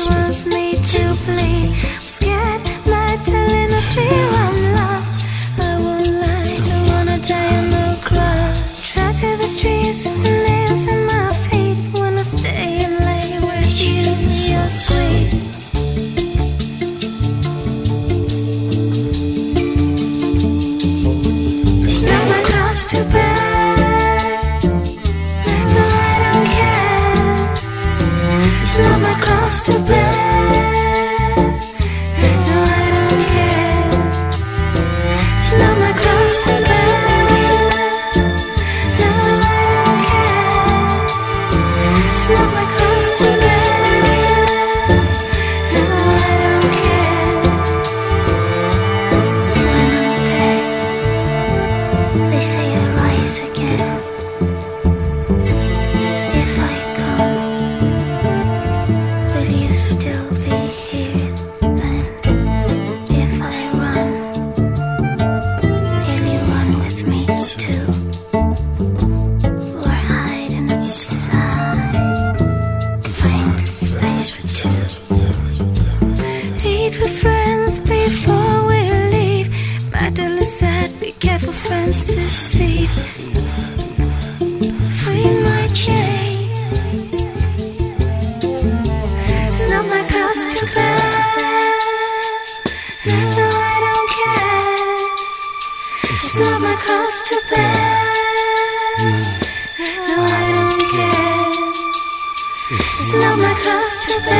wants me to bleed. I'm scared, not telling her feel I'm lost. I won't lie, don't wanna die on the cross. Trapped to the streets with nails in my feet. Wanna stay and lay with you, you're sweet. It's not my cross to bear. No, I don't care. It's not my cross to bear. No, I don't care. It's not my cross to bear. No, I don't care. It's not my cross to bear. No, I don't care. When I'm dead, they say I rise again. If I come, will you still be here then? If I run, will you run with me too? Or hide inside, find a space for two. Eat with friends before we leave. Madeline said, be careful, friends deceive. Free my chains. It's not my cross to bear. No, I don't care. It's not my cross to bear. No, I don't care. It's not my cross to bear.